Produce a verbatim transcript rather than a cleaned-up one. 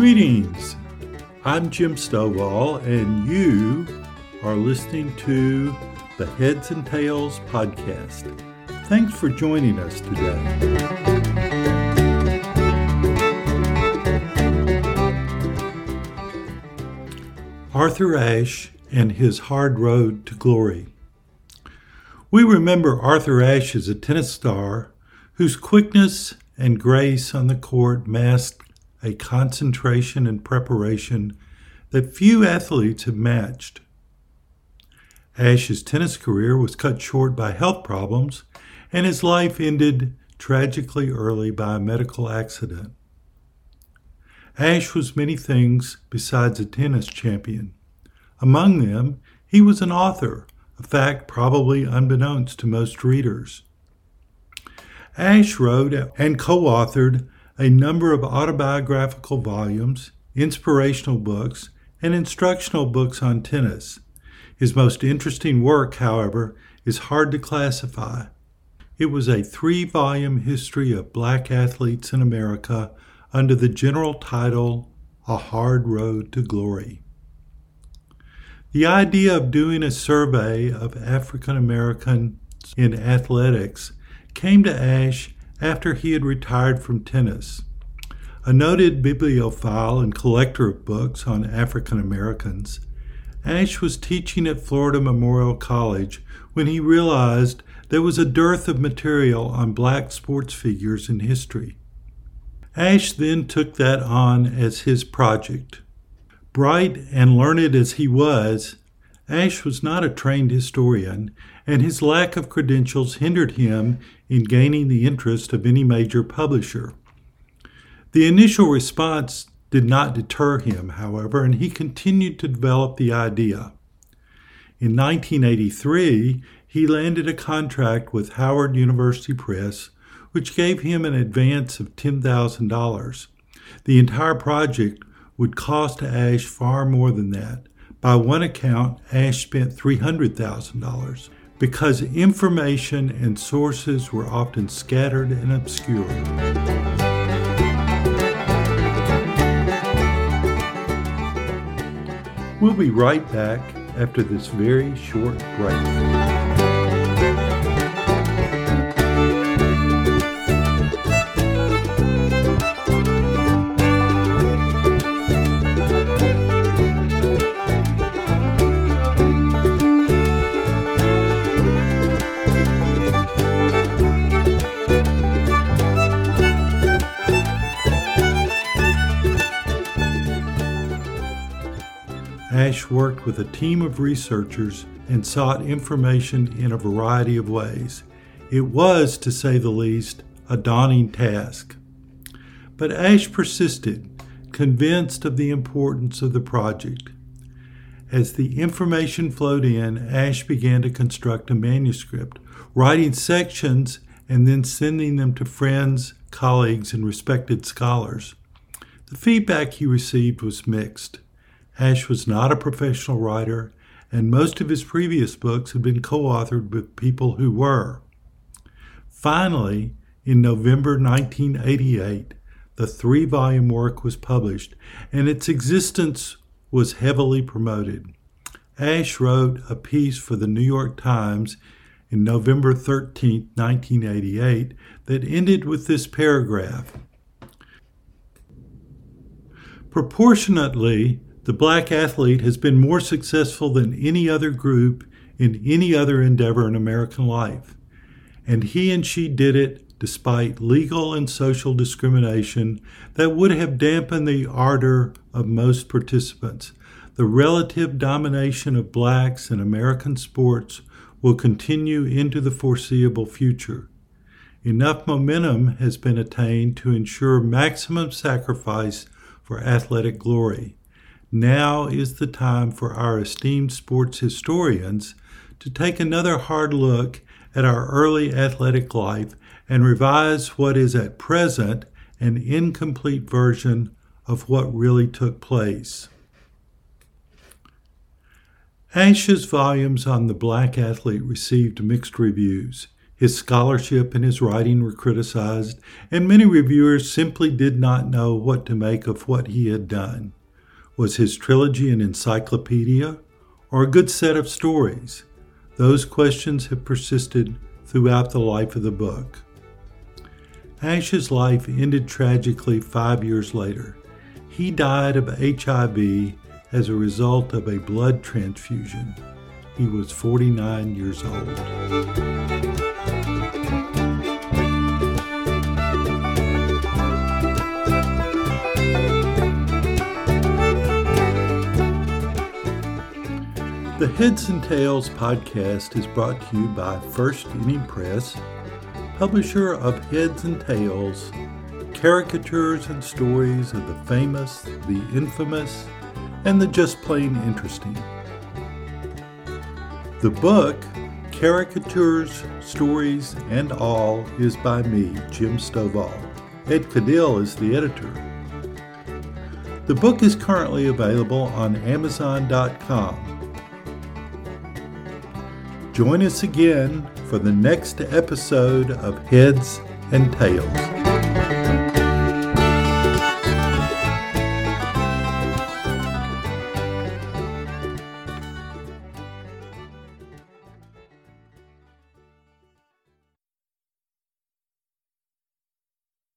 Greetings! I'm Jim Stovall, and you are listening to the Heads and Tails podcast. Thanks for joining us today. Arthur Ashe and his hard road to glory. We remember Arthur Ashe as a tennis star whose quickness and grace on the court masked a concentration and preparation that few athletes have matched. Ashe's tennis career was cut short by health problems, and his life ended tragically early by a medical accident. Ashe was many things besides a tennis champion. Among them, he was an author, a fact probably unbeknownst to most readers. Ashe wrote and co-authored a number of autobiographical volumes, inspirational books, and instructional books on tennis. His most interesting work, however, is hard to classify. It was a three-volume history of black athletes in America under the general title, A Hard Road to Glory. The idea of doing a survey of African Americans in athletics came to Ashe after he had retired from tennis. A noted bibliophile and collector of books on African Americans, Ashe was teaching at Florida Memorial College when he realized there was a dearth of material on black sports figures in history. Ashe then took that on as his project. Bright and learned as he was, Ashe was not a trained historian, and his lack of credentials hindered him in gaining the interest of any major publisher. The initial response did not deter him, however, and he continued to develop the idea. In nineteen eighty-three, he landed a contract with Howard University Press, which gave him an advance of ten thousand dollars. The entire project would cost Ashe far more than that. By one account, Ashe spent three hundred thousand dollars because information and sources were often scattered and obscure. We'll be right back after this very short break. Ashe worked with a team of researchers and sought information in a variety of ways. It was, to say the least, a daunting task. But Ashe persisted, convinced of the importance of the project. As the information flowed in, Ashe began to construct a manuscript, writing sections and then sending them to friends, colleagues, and respected scholars. The feedback he received was mixed. Ashe was not a professional writer, and most of his previous books had been co-authored with people who were. Finally, in November nineteen eighty-eight, the three-volume work was published, and its existence was heavily promoted. Ashe wrote a piece for the New York Times in November thirteenth, nineteen eighty-eight, that ended with this paragraph. Proportionately, the black athlete has been more successful than any other group in any other endeavor in American life, and he and she did it despite legal and social discrimination that would have dampened the ardor of most participants. The relative domination of blacks in American sports will continue into the foreseeable future. Enough momentum has been attained to ensure maximum sacrifice for athletic glory. Now is the time for our esteemed sports historians to take another hard look at our early athletic life and revise what is at present an incomplete version of what really took place. Ashe's volumes on the black athlete received mixed reviews. His scholarship and his writing were criticized, and many reviewers simply did not know what to make of what he had done. Was his trilogy an encyclopedia or a good set of stories? Those questions have persisted throughout the life of the book. Ash's life ended tragically five years later. He died of H I V as a result of a blood transfusion. He was forty-nine years old. The Heads and Tails podcast is brought to you by First Inning Press, publisher of Heads and Tails, caricatures and stories of the famous, the infamous, and the just plain interesting. The book, Caricatures, Stories, and All, is by me, Jim Stovall. Ed Cadill is the editor. The book is currently available on Amazon dot com. Join us again for the next episode of Heads and Tails.